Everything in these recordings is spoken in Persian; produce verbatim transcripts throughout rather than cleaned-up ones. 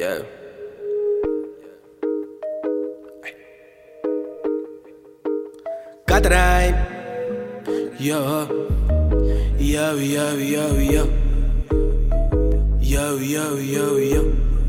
Yeah. Got the rhyme. Yo. Yo, yo, yo, yo. Yo, yo, yo, yo.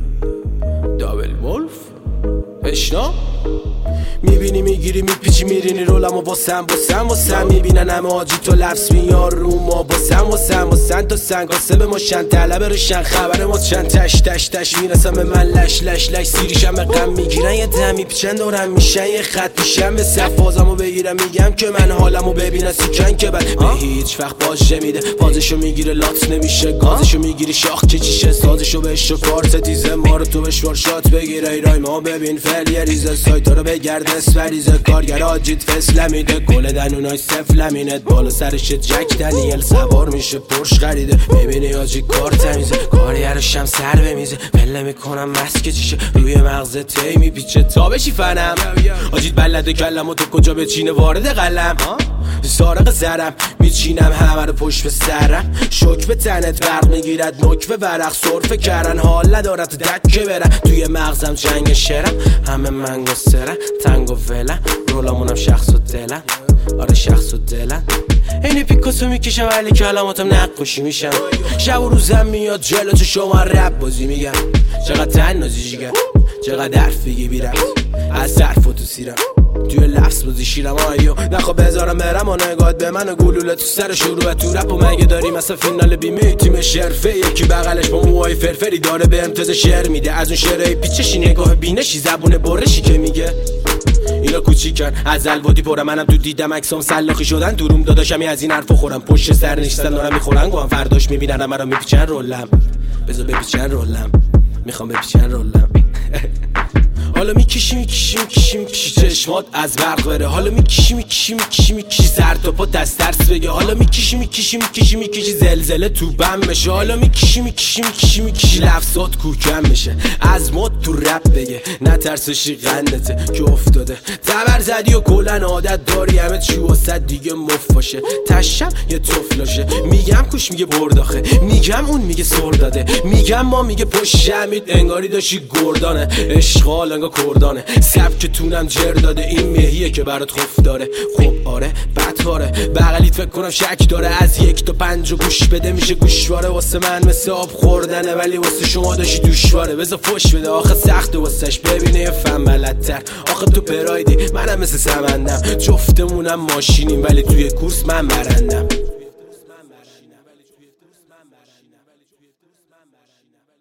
دابل ولف اشنا میبینی میگیری میپیچی میرینی رولمو باسم باسم باسم میبینن همه آجی تو لفظ میار رو ما باسم باسم باسم تو سنگ آسه به ماشن طلبه روشن خبر ما چند تش تش تش میرسم به من لش لش لش سیریشم به غم میگیرن یه دم میپیچن دورم میشن یه خط پیشم به صفازمو بگیرم میگم که من حالمو ببینه سیکن که بعد به هیچ وقت باشه میده بازشو میگیره لات نمیشه گازشو میگیری شاخ که چیشه سازشو بهش و کارت تیزه ما رو تو بشوار شات بگیره ایرای ما ببین فعل یه ریزه سایتا رو بگرد اسفریزه کارگر آجید فسل میده گل دنونای سفل مینت بالا سرش جک دنیل سوار میشه پرش خریده میبینی آجی کار تمیزه کارگرشم سر بمیزه پله میکنم مسکه چیشه روی مغز تی میپیچه تا بشی فنم آجید بلده کلم و تو کجا بچینه وارد قلم سارق زرم میچینم همه رو پشت به سرم شک به تنت برق میگیرد نک به ورق صرف کردن حال ندارد تو دکه برم توی مغزم جنگ شرم همه منگو سرم تنگ و ولم رولامونم شخص و دلم آره شخص و دلم اینی پیکاسو میکشم ولی کلاماتم نقاشی میشم شب و روزم میاد جلو تو شما رب بازی میگم چقدر تن نازی جیگر چقدر حرف بگی بیرم از حرف و تو سیرم توی لفظ بازی شیرم آیو نخوا بذارم برم و نگات به من و گلوله تو سر شروع تو رپ و مگه داری مثلا فینال بیمی تیم شرفه یکی بغلش با موهای فرفری داره به امتاز شعر میده از اون شعرهای پیچشی نگاه بینشی زبون برشی که میگه اینا کوچیکن از الوادی پرم منم تو دیدم عکسام سلاخی شدن تو روم داداشمی از این حرفو خورم پشت سر نشستن دارم میخورن گوام فرداش میبینن مرا میپیچن رولم بذار بپیچن رولم میخوام بپیچن رولم حالا میکشی میکشی میکشی میکشی چشمات از برق بره حالا میکشی میکشی میکشی میکشی سر تا پا دست ترس بگه حالا میکشی میکشی میکشی میکشی زلزله تو بم بشه حالا میکشی میکشی میکشی میکشی لفظات کوکم بشه از مد تو رپ بگه نترسشی قندته که افتاده تبر زدی و کلن عادت داری همه چی واسد دیگه مف باشه تشم یه طفلاشه میگم کوش میگه برداخه میگم اون میگه سر داده میگم ما میگه پشت شمید انگاری داشتی گردانه اشغال انگار کردانه سبک تونم جر داده این مهیه که برات خوف داره خب آره بدکاره بغلیت فکر کنم شک داره از یک تا پنج و گوش بده میشه گوشواره واسه من مثل آب خوردنه ولی واسه شما داشتی دوشواره بذار فش بده آخه سخته واسش ببینه یه فهم بلدتر آخه تو پرایدی منم مثل سمندم جفتمونم ماشینیم ولی توی کورس من برندم